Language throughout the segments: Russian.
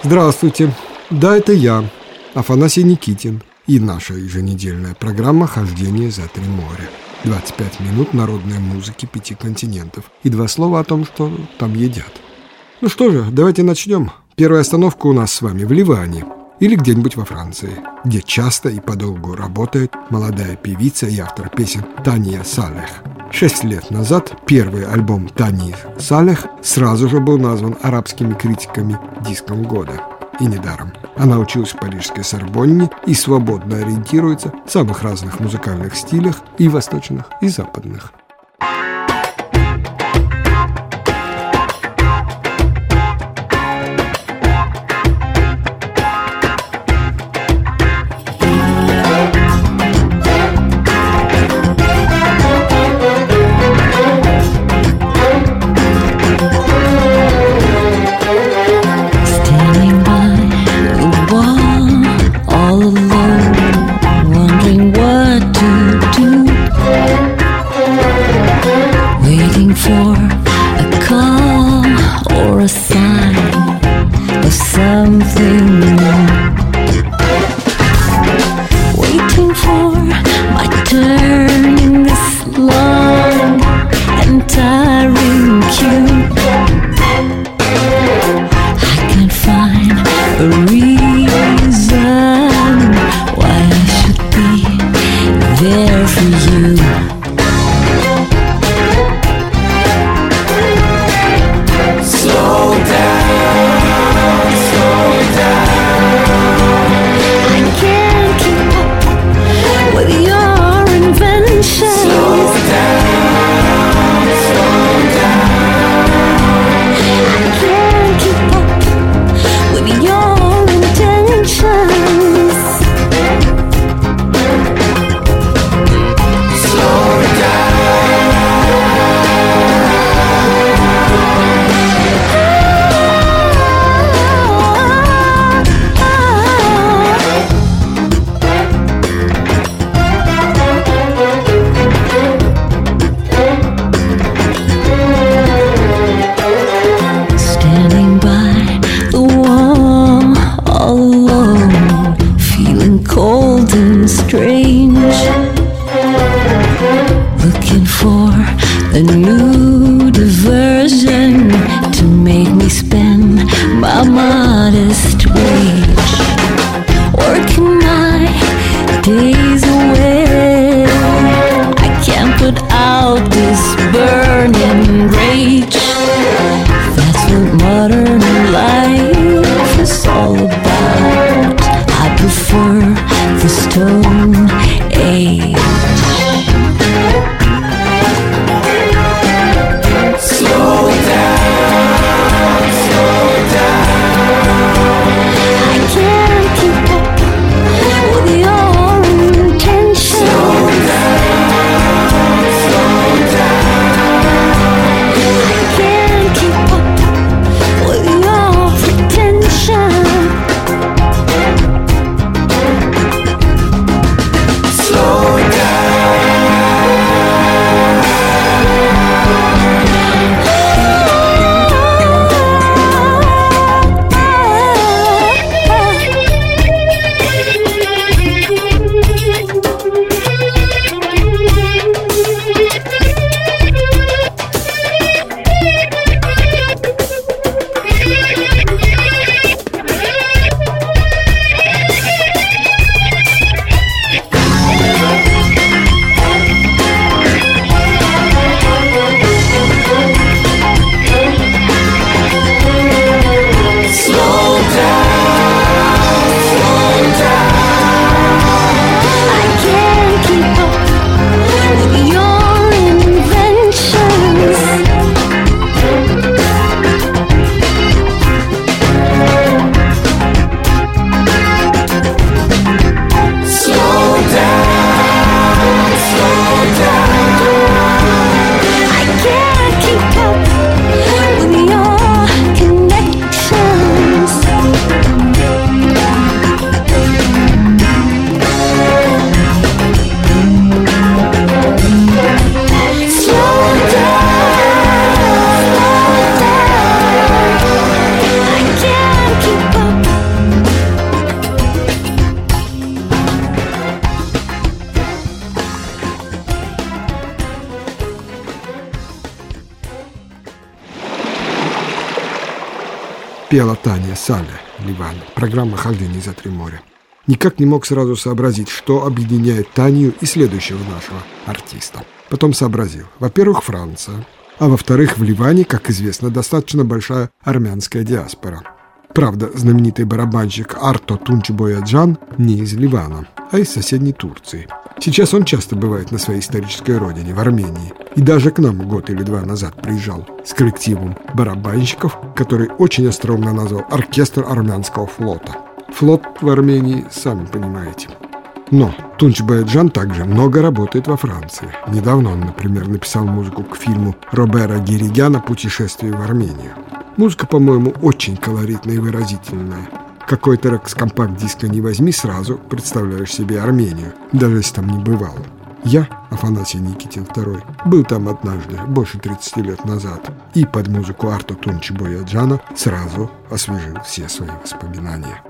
Здравствуйте. Да, это я, Афанасий Никитин, и наша еженедельная программа «Хождение за три моря». 25 минут народной музыки 5 континентов и 2 слова о том, что там едят. Ну что же, давайте начнем. Первая остановка у нас с вами в Ливане или где-нибудь во Франции, где часто и подолгу работает молодая певица и автор песен Тания Салех. 6 лет назад первый альбом Тании Салех сразу же был назван арабскими критиками диском года. И недаром. Она училась в парижской Сорбонне и свободно ориентируется в самых разных музыкальных стилях, и восточных, и западных. пела Таня Сале, Ливан, программа «Хождение за три моря». Никак не мог сразу сообразить, что объединяет Таню и следующего нашего артиста. Потом сообразил. Во-первых, Франция, а во-вторых, в Ливане, как известно, достаточно большая армянская диаспора. Правда, знаменитый барабанщик Арто Тунчбояджан не из Ливана, а из соседней Турции. Сейчас он часто бывает на своей исторической родине, в Армении. И даже к нам год или два назад приезжал с коллективом барабанщиков, который очень остроумно назвал «Оркестр армянского флота». Флот в Армении, сами понимаете. Но Тунчбояджан также много работает во Франции. Недавно он, например, написал музыку к фильму Робера Гиригяна «Путешествие в Армению». Музыка, по-моему, очень колоритная и выразительная. Какой трек с компакт-диска не возьми, сразу представляешь себе Армению, даже если там не бывал. Я, Афанасий Никитин II, был там однажды, больше 30 лет назад, и под музыку Арто Тунчбояджана сразу освежил все свои воспоминания.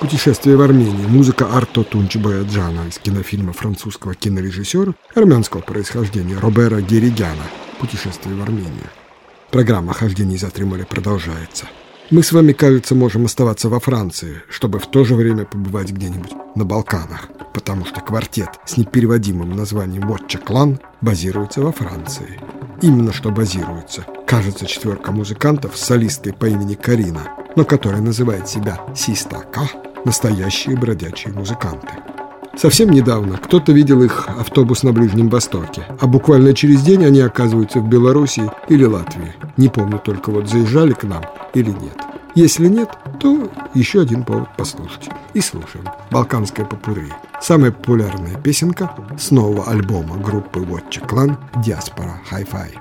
Путешествие в Армению. Музыка Арто Тунч-Бояджана из кинофильма французского кинорежиссера армянского происхождения Робера Геригяна «Путешествие в Армению». Программа «Хождение за три моря» продолжается. Мы с вами, кажется, можем оставаться во Франции, чтобы в то же время побывать где-нибудь на Балканах, потому что квартет с непереводимым названием «Вотча Клан» базируется во Франции. Именно что базируется. Кажется, 4 музыкантов с солисткой по имени Карина, но которая называет себя Систака, настоящие бродячие музыканты. Совсем недавно кто-то видел их автобус на Ближнем Востоке, а буквально через день они оказываются в Белоруссии или Латвии. Не помню только, вот заезжали к нам или нет. Если нет, то еще один повод послушать. И слушаем. Балканское попурри. Самая популярная песенка с нового альбома группы Вотча Клан «Диаспора Hi-Fi».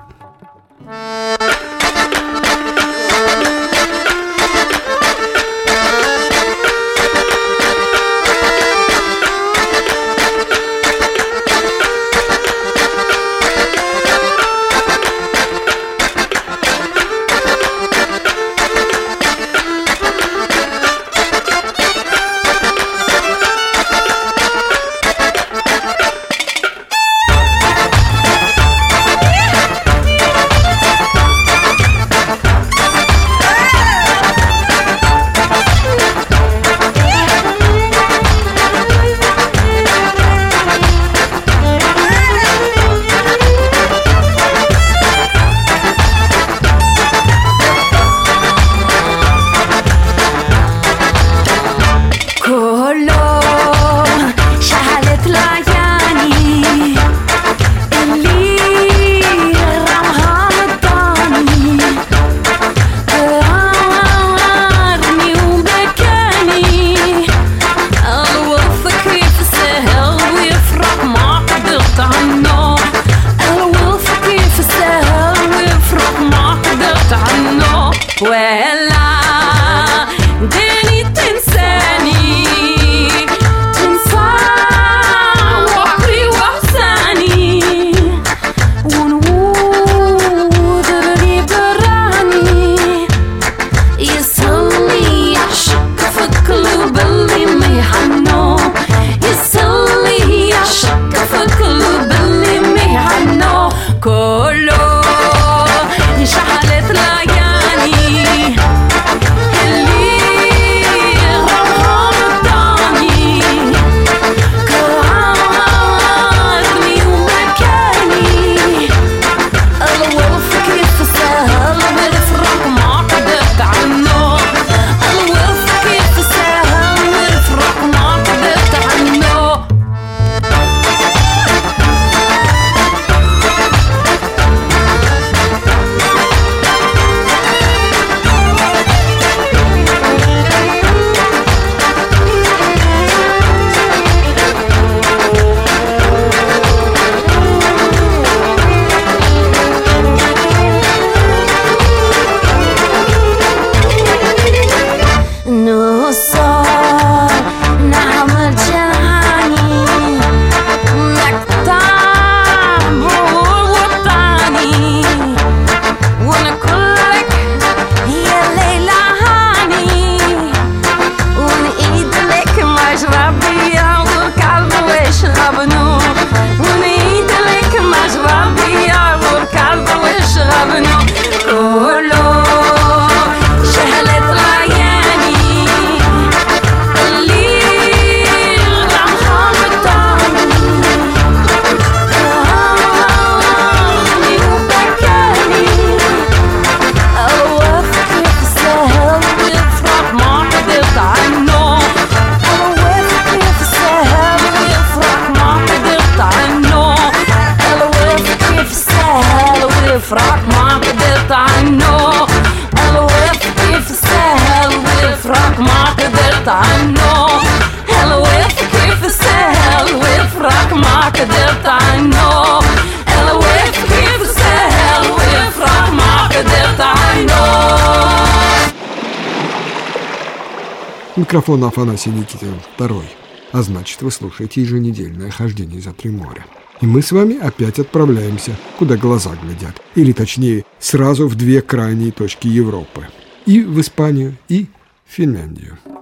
Микрофон Афанасий Никитин II. А значит, вы слушаете еженедельное «Хождение за три моря». И мы с вами опять отправляемся, куда глаза глядят. Или, точнее, сразу в две крайние точки Европы. И в Испанию, и в Финляндию.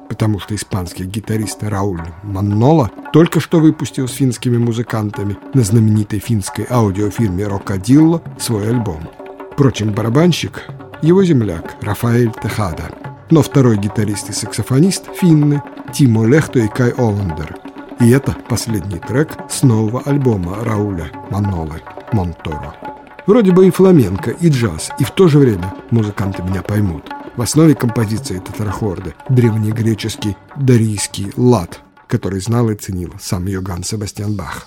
потому что испанский гитарист Рауль Маннола только что выпустил с финскими музыкантами на знаменитой финской аудиофирме «Рокадилло» свой альбом. Впрочем, барабанщик – его земляк Рафаэль Техада. Но второй гитарист и саксофонист – финны Тимо Лехто и Кай Оландер. И это последний трек с нового альбома Рауля Маннолы «Монторо». Вроде бы и фламенко, и джаз, и в то же время музыканты меня поймут. В основе композиции тетрахорды древнегреческий дорийский лад, который знал и ценил сам Йоганн Себастьян Бах.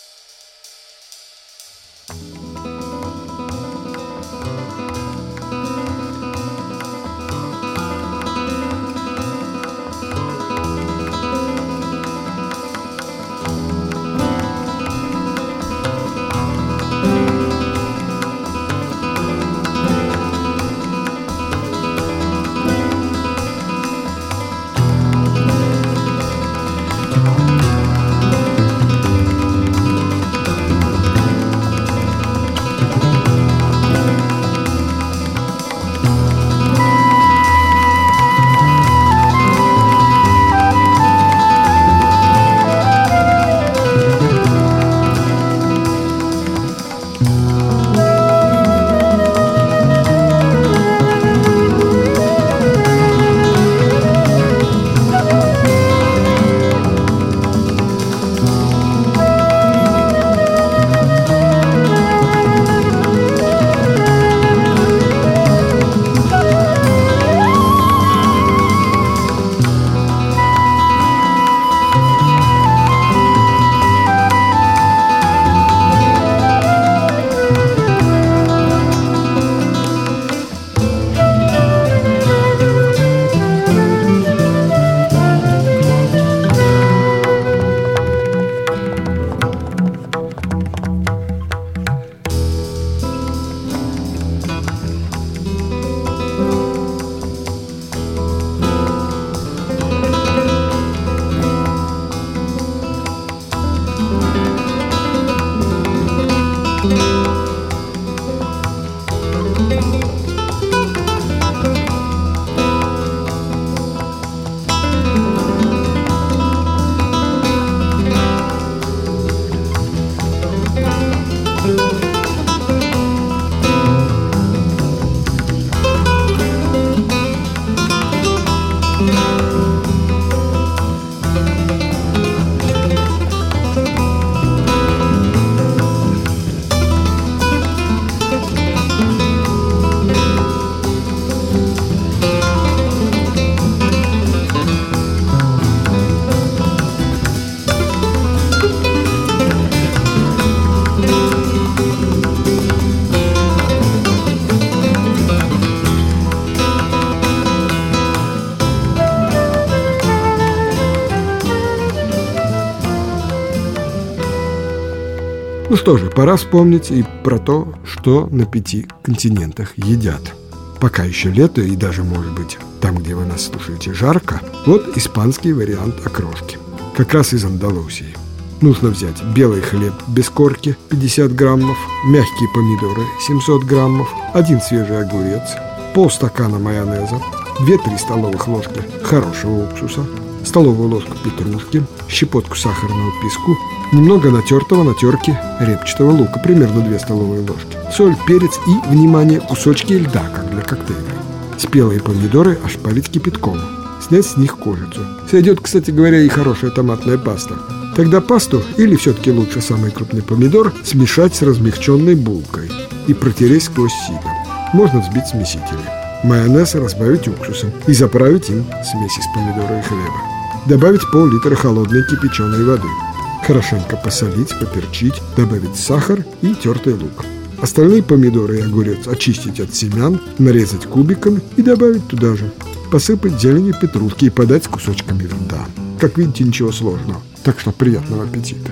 Ну что же, пора вспомнить и про то, что на 5 континентах едят. Пока еще лето и даже, может быть, там, где вы нас слушаете, жарко. Вот испанский вариант окрошки. Как раз из Андалусии. Нужно взять белый хлеб без корки 50 граммов, мягкие помидоры 700 граммов, 1 свежий огурец, полстакана майонеза, 2-3 столовых ложки хорошего уксуса, столовую ложку петрушки, щепотку сахарного песку, немного натертого на терке репчатого лука, примерно 2 столовые ложки, соль, перец и, внимание, кусочки льда, как для коктейля. Спелые помидоры ошпарить кипятком, снять с них кожицу. Сойдет, кстати говоря, и хорошая томатная паста. Тогда пасту, или все-таки лучше самый крупный помидор, смешать с размягченной булкой и протереть сквозь сито. Можно взбить смесители. Майонез разбавить уксусом и заправить им смесь из помидора и хлеба. Добавить пол-литра холодной кипяченой воды. Хорошенько посолить, поперчить, добавить сахар и тертый лук. Остальные помидоры и огурец очистить от семян, нарезать кубиками и добавить туда же. Посыпать зеленью петрушки и подать с кусочками льда. Как видите, ничего сложного. Так что приятного аппетита.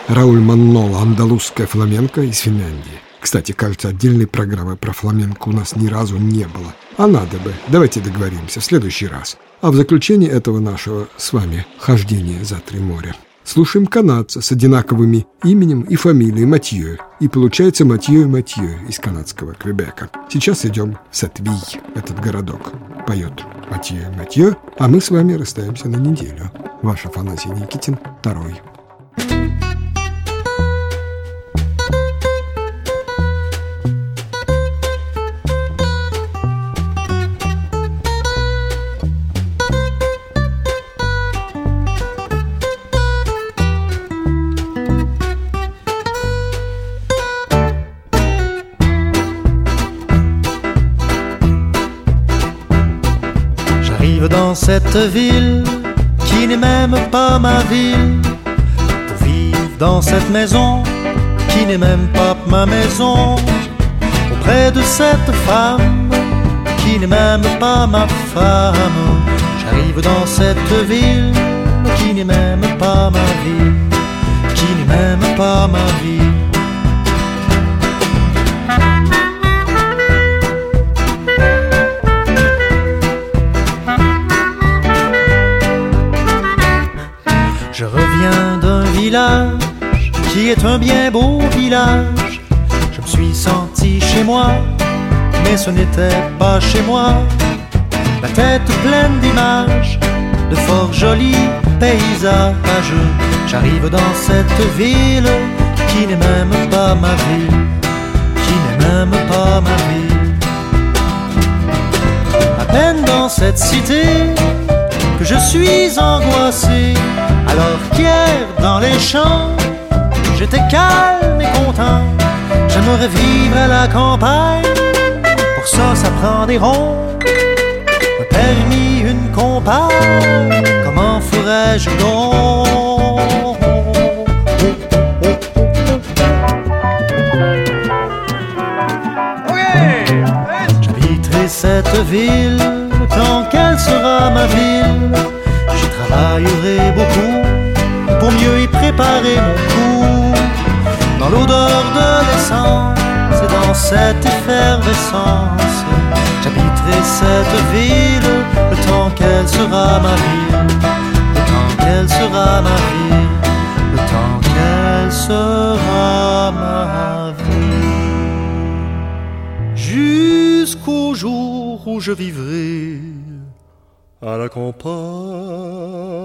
Рауль Манноло «Андалузская фламенко» из Финляндии. Кстати, кажется, отдельной программы про фламенко у нас ни разу не было. А надо бы. Давайте договоримся в следующий раз. А в заключение этого нашего с вами хождения за 3 моря слушаем канадца с одинаковыми именем и фамилией Матьё. И получается Матьё и Матьё из канадского Квебека. Сейчас идем в Сатвий, этот городок. Поет Матьё и Матьё, а мы с вами расстаемся на неделю. Ваш Афанасий Никитин, 2. Dans cette ville qui n'est même pas ma ville, pour vivre dans cette maison qui n'est même pas ma maison, auprès de cette femme qui n'est même pas ma femme. J'arrive dans cette ville qui n'est même pas ma ville, qui n'est même pas ma vie. Je reviens d'un village qui est un bien beau village. Je me suis senti chez moi, mais ce n'était pas chez moi. La tête pleine d'images, de fort jolis paysages. J'arrive dans cette ville qui n'est même pas ma ville, qui n'est même pas ma ville. À peine dans cette cité que je suis angoissé. Alors qu'hier dans les champs, j'étais calme et content. J'aimerais vivre à la campagne, pour ça ça prend des ronds, un permis, une compagne. Comment ferais-je donc? J'habiterai cette ville tant qu'elle sera ma ville. J'y travaillerai beaucoup pour mieux y préparer mon coup. Dans l'odeur de l'essence et dans cette effervescence, j'habiterai cette ville le temps qu'elle sera ma ville, le temps qu'elle sera ma ville, le temps qu'elle sera ma vie. Jusqu'au jour où je vivrai à la campagne.